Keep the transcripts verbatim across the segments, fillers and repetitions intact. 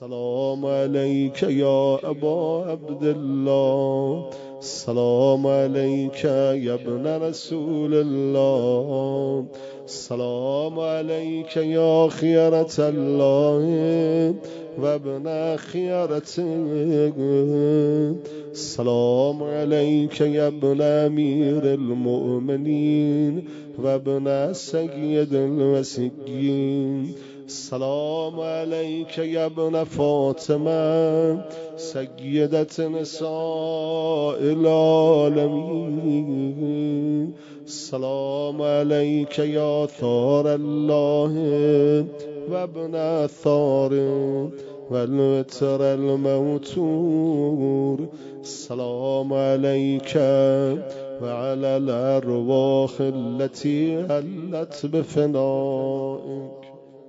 السلام عليك يا أبا عبد الله، السلام عليك يا ابن رسول الله، السلام عليك يا خيرة الله وابن خيرته، السلام عليك يا ابن أمير المؤمنين وابن سيد الوسيين، السلام عليك يا ابن فاطمة سيدة نساء العالمين، السلام عليك يا ثار الله وابن ثار والوتر الموتور، السلام عليك وعلى الأرواح التي هلت بفنائك.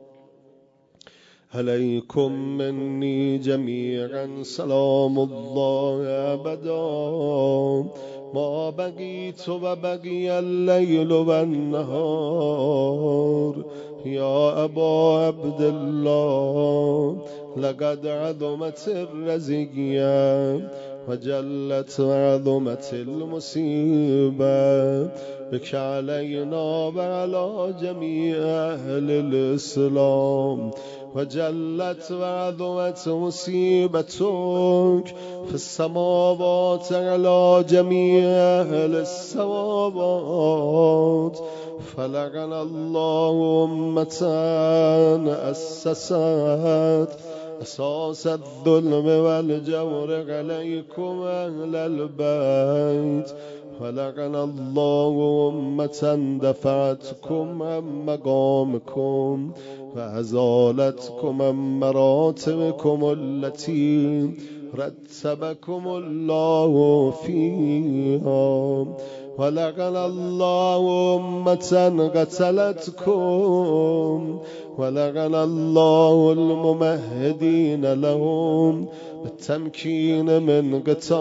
عليكم مني جميعا سلام الله أبدا ما بقيت وبقي الليل والنهار. يا أبا عبد الله لقد عظمت الرزية وجلت وعظمت المصيبة بك علينا وعلى جميع أهل الإسلام، وجلت وعظمت مصيبتك في السماوات على جميع أهل السماوات. فلعن الله أمة أسست أساس الظلم والجور عليكم أهل البيت، ولعن الله أمة دفعتكم عن مقامكم وأزالتكم عن مراتبكم التي رتبكم الله فيها، ولعن الله أمة قتلتكم، ولعن الله الممهدين لهم بالتمكين من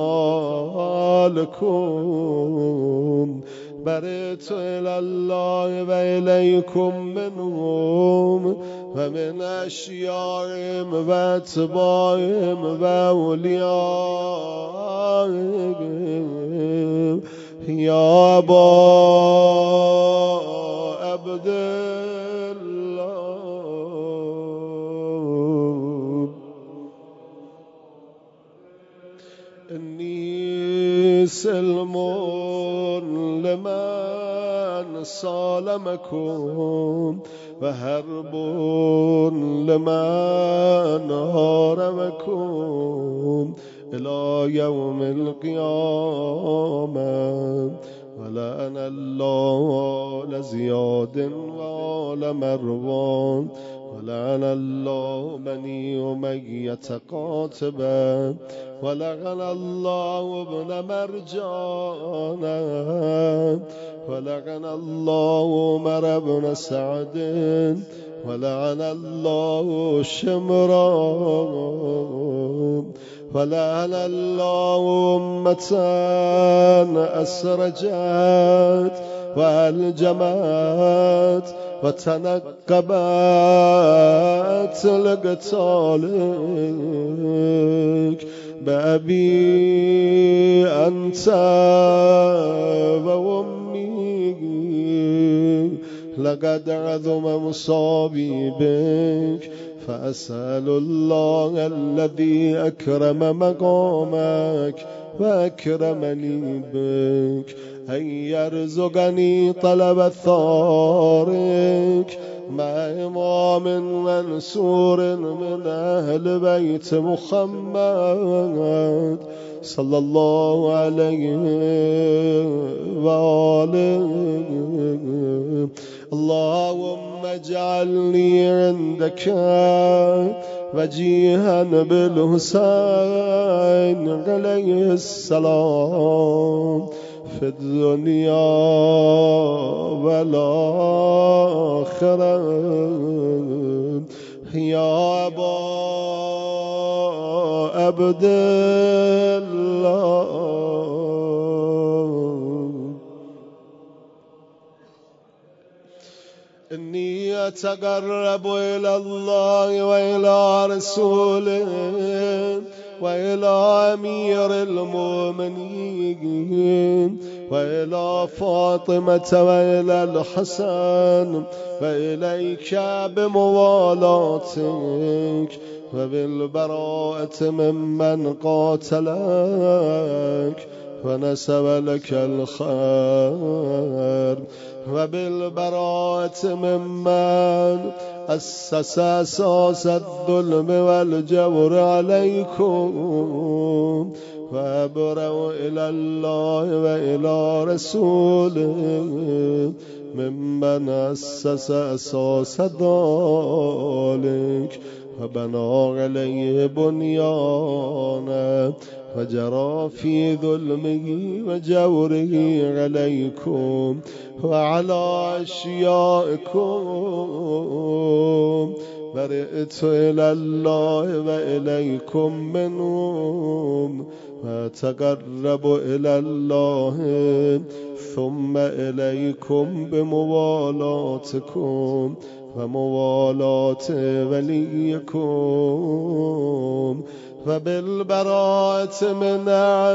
قتالكم. برئت إلى الله وإليكم منهم ومن أشيارهم وأتباعهم وأوليائهم. يا أبا عبد الله إني سلم لمن صالمكم وهرب لمن هارمكم إلى يوم القيامة. ولعن الله لزياد وآل مروان، ولعن الله بني أمية قاتبا، ولعن الله ابن مرجانا، ولعن الله عمر بن سعد، ولعن الله شمران، ولعن الله أمة أسرجت وألجمت وتنقبت لقتالك بأبي أنت وأمي. لقد عظم مصابي بك، فأسأل الله الذي أكرم مقامك وأكرمني بك أن يرزقني طلب ثارك مع إمام منصور من أهل بيت محمد صلى الله عليه وآله. اللهم اجعلني عندك وجيها بالحسين عليه السلام في الدنيا والآخرة. يا أبا عبد الله إني أتقرب إلى الله وإلى رسوله وإلى أمير المؤمنين وإلى فاطمة وإلى الحسن وإليك بموالاتك وبالبراءة ممن قاتلك ونسب لك الخير وبالبراءة ممن أسس أساس الظلم والجور عليكم وأبرأ إلى الله وإلى رسوله ممن أسس أساس ذلك وبنى عليه بنيانا وجرى في ظلمه وجوره عليكم وعلى أشيائكم برئت إلى الله وإليكم منهم وأتقرب إلى الله ثم إليكم بموالاتكم وموالاة وليكم وبالبراءة من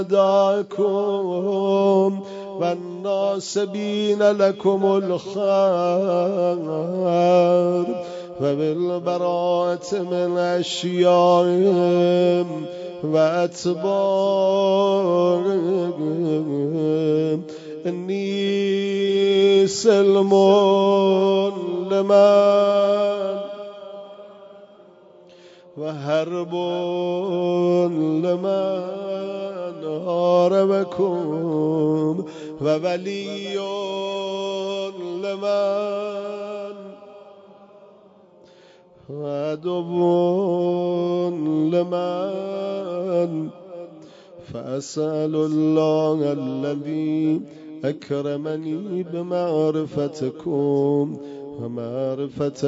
أعدائكم والناصبين لكم الخير وبالبراءة من أشيائهم وأتباعهم إني سلم لمن وهرب لمن هاربكم وولي لمن وعدو لمن فأسأل الله الذي أكرمني بمعرفتكم ومعرفة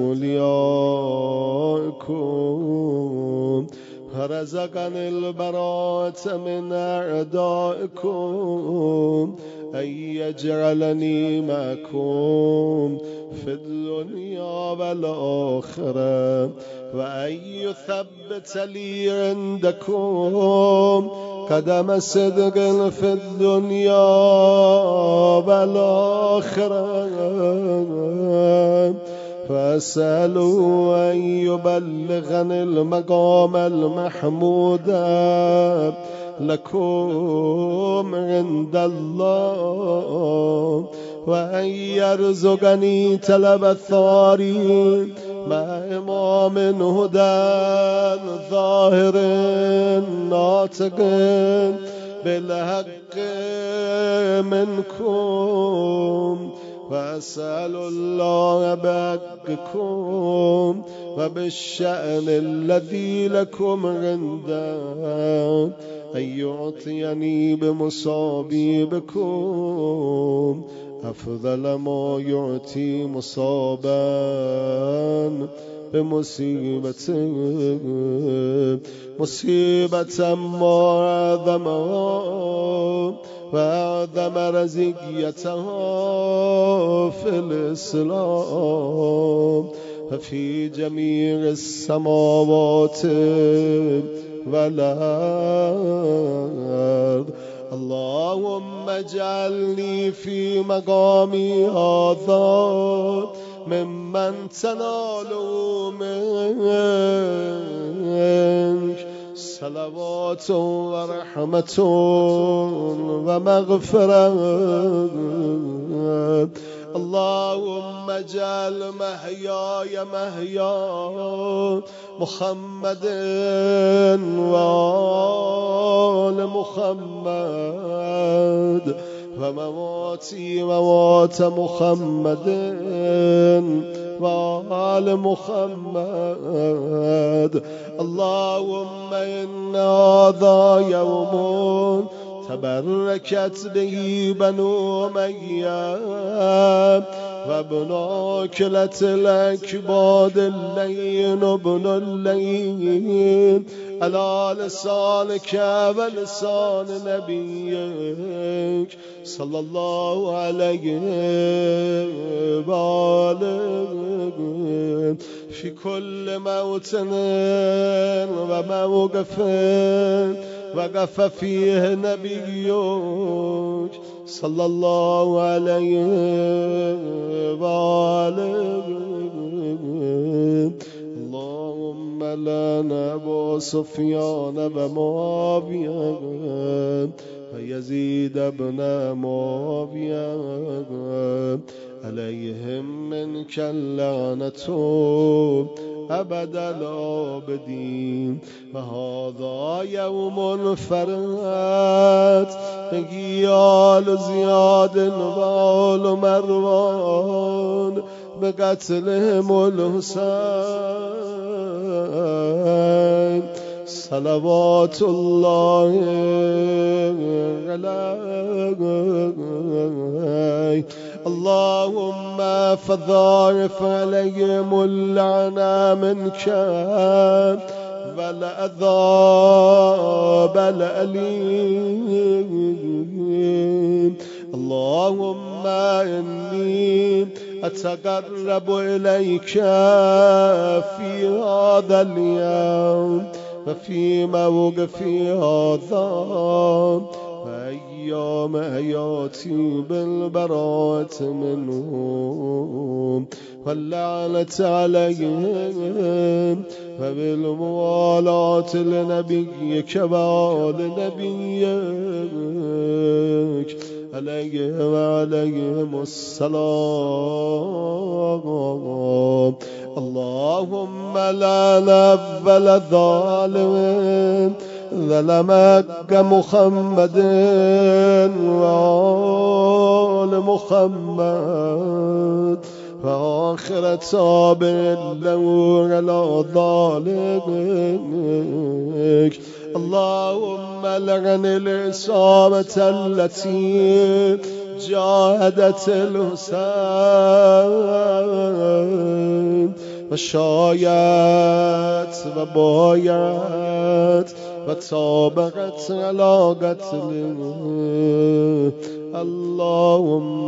أوليائكم ورزقني البراءة من أعدائكم أن يجعلني معكم في الدنيا والآخرة وأن يثبت لي عندكم قدم صدق في الدنيا والآخرة فأسألوا أن يبلغني المقام المحمود لكم عند الله وأن يرزقني تلب الثواري مع إمام هدى ظاهر ناطق بالحق منكم وأسأل الله بحقكم وبالشأن الذي لكم عنده أن يعطيني بمصابيبكم أفضل ما يعطي مصابا بمصيبة مصيبة ما أعظمها وأعظم رزقيتها في الإسلام وفي جميع السماوات والأرض. اللهم اجعلني في مقامي هذا ممن تناله منك صلوات ورحمة ومغفرة. اللهم اجعل محياي محيا محمد وآل محمد ومواتي موات محمد وآل محمد. اللهم إن هذا يوم تبركت به بنو أمية وابن أكلة الأكباد اللين ابن اللين على لسانك ولسان نبيك صلى الله عليه وآله في كل موطن وموقف وقف فيه نبيك صلى الله عليه وآله. اللهم لنا أبو سفيان ومعاوية ويزيد بن معاوية عليهم منك اللعنة أبد الآبدين. وهذا يوم فرحت بقيال زياد وآل مروان بقتلهم الحسين صلوات الله عليه. اللهم فضاعف عليهم اللعنة منك والعذاب الأليم. اللهم إني أتقرب إليك في هذا اليوم وفي موقفي هذا وأيام حياتي بالبراءة منهم واللعنة عليهم وبالموالاة لنبيك وآل نبيك عليه وعليهم السلام. اللهم لا نفل ظالم ظلمك محمد وآل محمد وآخر تابع له على ذلك. اللهم لعن العصابة التي جاهدت الحسين وشايت وبايعت وتابعت على قتله. اللهم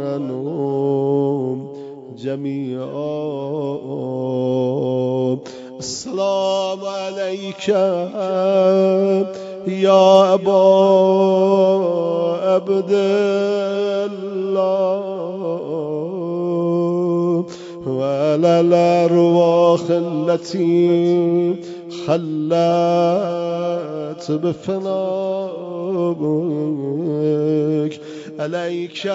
لعنهم جميعا. السلام عليك يا أبا عبد الله وعلى الأرواح التي خلت بفنائك. عليك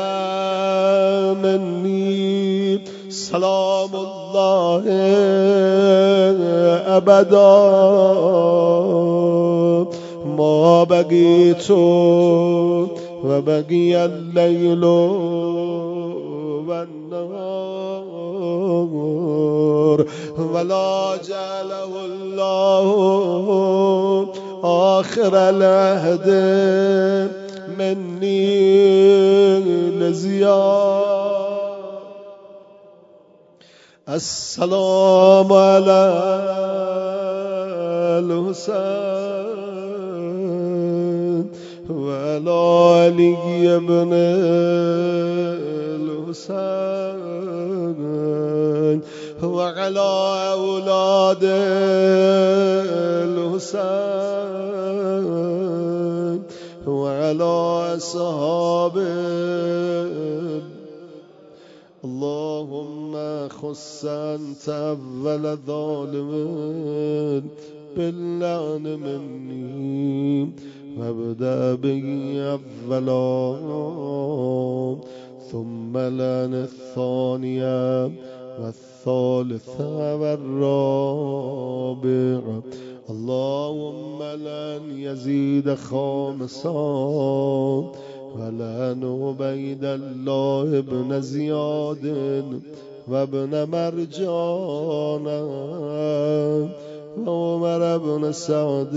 مني سلام الله أبدا ما بقيت وبقي الليل والنهار ولا جعله الله آخر العهد مني لزياد. السلام على الحسين وعلى علي بن الحسين وعلى أولاد الحسين وعلى أصحابه. اللهم خص أنت أول ظالم باللعن مني وابدأ به أولا ثم لعن الثانية والثالثة والرابعة. اللهم لن يزيد خامسا ولن عبيد الله بن زياد وابن مرجان وعمر بن سعد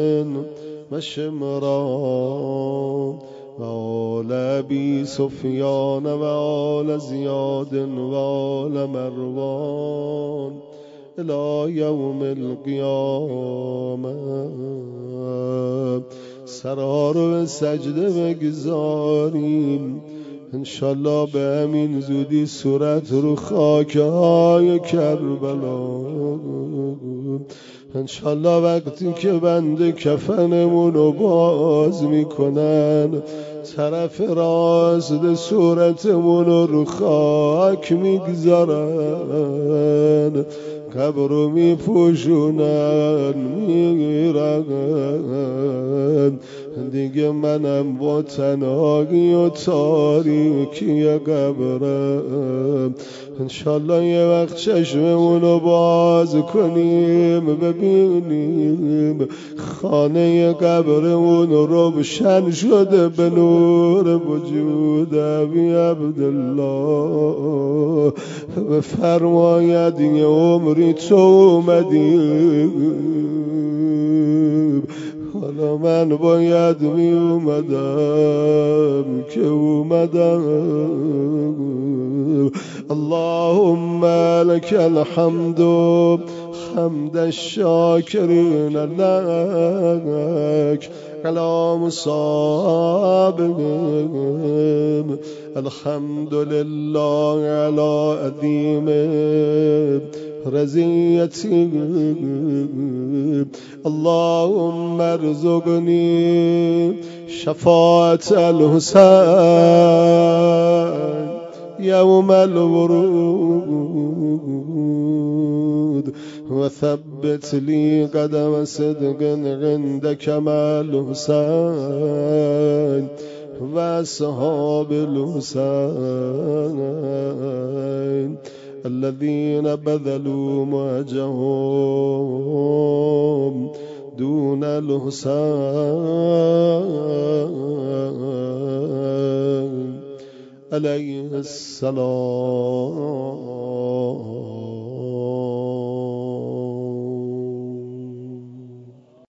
وشمران وآل أبي سفيان وآل زياد وآل مروان إلى يوم القيامة. سرها رو به سجده بگذاریم. انشالله به همین زودی صورت رو خاکهای کربلا. انشالله وقتی که بنده کفنمون رو باز میکنن، طرف راست صورتمون رو خاک میگذارن، قبر رو میپوشونن میرن. دیگه منم با تنهایی و تاریکی قبرم. انشالله یه وقت چشممونو باز کنیم ببینیم خانه قبرمون روشن شده به نور وجود ابی عبدالله. بفرماید یه عمری تو اومدیم، حالا من باید می اومدم که اومدم. اللهم لك الحمد حمد الشاكرين لك على مصابهم. الحمد لله على عظيم رزيتي. اللهم ارزقني شفاعة الحسين يوم الورود، وثبت لي قدم صدق عندك مع الحسين وأصحاب الحسين الذين بذلوا مهجهم دون الحسين عليه السلام.